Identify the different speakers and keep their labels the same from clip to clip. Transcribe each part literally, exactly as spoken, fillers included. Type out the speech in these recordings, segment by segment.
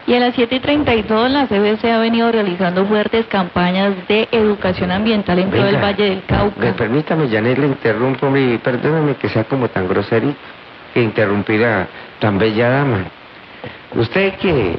Speaker 1: Y a las siete y treinta y dos la C B C ha venido realizando fuertes campañas de educación ambiental en todo el
Speaker 2: Venga,
Speaker 1: Valle del Cauca.
Speaker 2: me permítame, Janet, le interrumpo, hombre, y perdóname que sea como tan grosero que interrumpir a tan bella dama. Usted que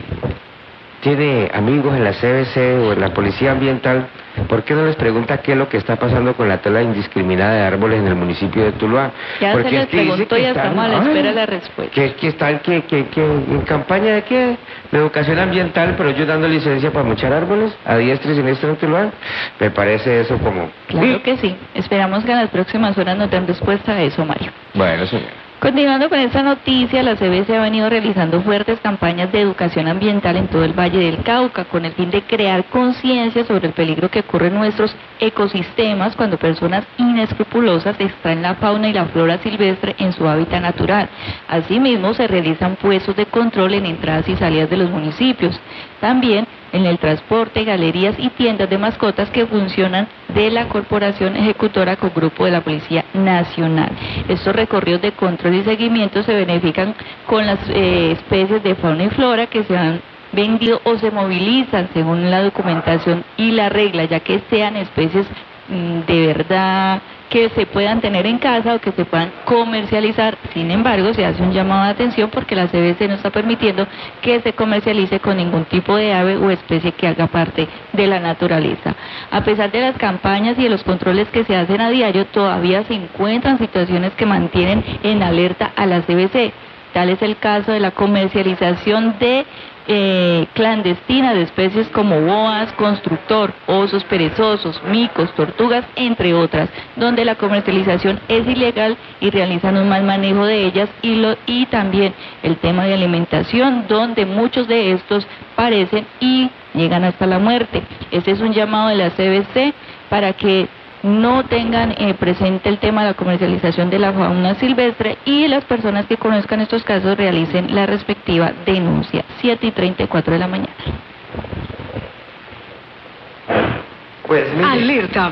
Speaker 2: tiene amigos en la C B C o en la Policía Ambiental, ¿por qué no les pregunta qué es lo que está pasando con la tala indiscriminada de árboles en el municipio de Tuluá?
Speaker 1: Ya
Speaker 2: Porque
Speaker 1: se les
Speaker 2: es que dice
Speaker 1: preguntó
Speaker 2: que
Speaker 1: y
Speaker 2: están-
Speaker 1: estamos a la
Speaker 2: ay,
Speaker 1: espera de la respuesta.
Speaker 2: Que, que están que, que, que en campaña de qué, de educación ambiental, pero ellos dando licencia para mochar árboles a diestra y siniestra en Tuluá. Me parece eso como...
Speaker 1: Claro que sí. Esperamos que en las próximas horas nos den respuesta a eso, Mario.
Speaker 2: Bueno, señor.
Speaker 1: Continuando con esta noticia, la C B C ha venido realizando fuertes campañas de educación ambiental en todo el Valle del Cauca, con el fin de crear conciencia sobre el peligro que ocurre en nuestros ecosistemas cuando personas inescrupulosas extraen la fauna y la flora silvestre en su hábitat natural. Asimismo, se realizan puestos de control en entradas y salidas de los municipios. También en el transporte, galerías y tiendas de mascotas que funcionan de la Corporación Ejecutora con grupo de la Policía Nacional. Estos recorridos de control y seguimiento se benefician con las eh, especies de fauna y flora que se han vendido o se movilizan según la documentación y la regla, ya que sean especies mmm, de verdad que se puedan tener en casa o que se puedan comercializar. Sin embargo, se hace un llamado de atención porque la C B C no está permitiendo que se comercialice con ningún tipo de ave o especie que haga parte de la naturaleza. A pesar de las campañas y de los controles que se hacen a diario, todavía se encuentran situaciones que mantienen en alerta a la C B C. Tal es el caso de la comercialización de eh, clandestina de especies como boas, constructor, osos perezosos, micos, tortugas, entre otras, donde la comercialización es ilegal y realizan un mal manejo de ellas, y, lo, y también el tema de alimentación, donde muchos de estos parecen y llegan hasta la muerte. Este es un llamado de la C B C para que no tengan eh, presente el tema de la comercialización de la fauna silvestre y las personas que conozcan estos casos realicen la respectiva denuncia. siete y treinta y cuatro de la mañana.
Speaker 2: Pues mire.
Speaker 3: Alerta.